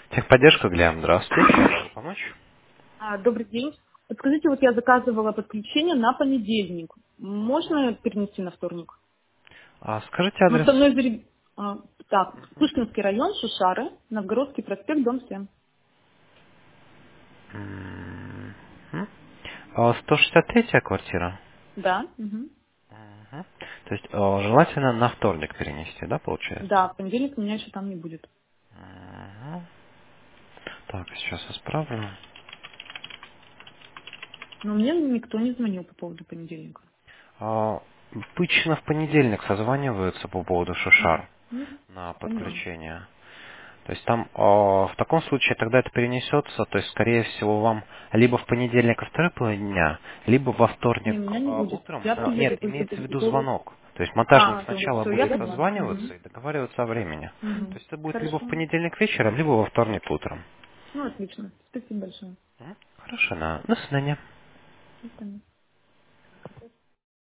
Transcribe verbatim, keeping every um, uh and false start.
Техподдержка, Глеб, здравствуйте. Чем могу помочь? А, добрый день. Подскажите, вот я заказывала подключение на понедельник. Можно перенести на вторник? А, скажите Ну, адрес. со мной зарегистрирован. Так, Пушкинский район, Шушары, Новгородский проспект, дом семь. М, м. А, сто шестьдесят третья квартира? Да. Мгм. Мгм. То есть а, желательно на вторник перенести, да, получается? Да, в понедельник меня еще там не будет. Мгм. Так, сейчас исправлю. Но мне никто не звонил по поводу понедельника. А, Обычно в понедельник созваниваются по поводу Мгм. шушар Ну, на поняла. подключение. То есть там а, в таком случае тогда это перенесется, то есть скорее всего вам либо в понедельник во второй половине дня, либо во Не, вторник меня не а, будет. утром. Я А, приеду нет, только имеется в виду до... звонок. То есть монтажник А, сначала все, я будет поняла. созваниваться Мгм. и договариваться о времени. То Мгм. есть это будет либо в Хорошо. понедельник вечером, либо во вторник утром. Ну, отлично. Спасибо большое. М? Хорошо, на, до свидания. До свидания.